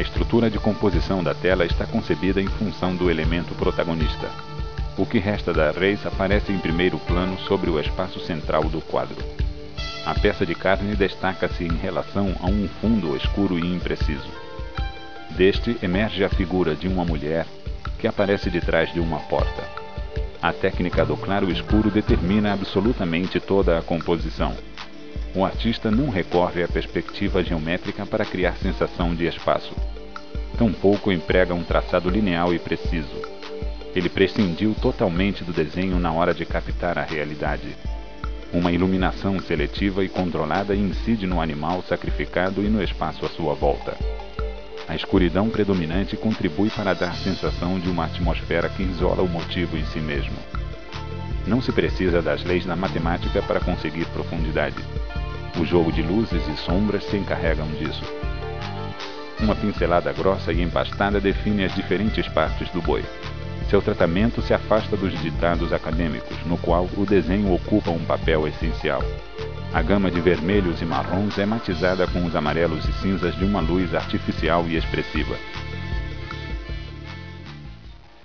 A estrutura de composição da tela está concebida em função do elemento protagonista. O que resta da Reis aparece em primeiro plano sobre o espaço central do quadro. A peça de carne destaca-se em relação a um fundo escuro e impreciso. Deste emerge a figura de uma mulher que aparece de trás de uma porta. A técnica do claro-escuro determina absolutamente toda a composição. O artista não recorre à perspectiva geométrica para criar sensação de espaço. Tampouco emprega um traçado linear e preciso. Ele prescindiu totalmente do desenho na hora de captar a realidade. Uma iluminação seletiva e controlada incide no animal sacrificado e no espaço à sua volta. A escuridão predominante contribui para dar a sensação de uma atmosfera que isola o motivo em si mesmo. Não se precisa das leis da matemática para conseguir profundidade. O jogo de luzes e sombras se encarregam disso. Uma pincelada grossa e empastada define as diferentes partes do boi. Seu tratamento se afasta dos ditados acadêmicos, no qual o desenho ocupa um papel essencial. A gama de vermelhos e marrons é matizada com os amarelos e cinzas de uma luz artificial e expressiva.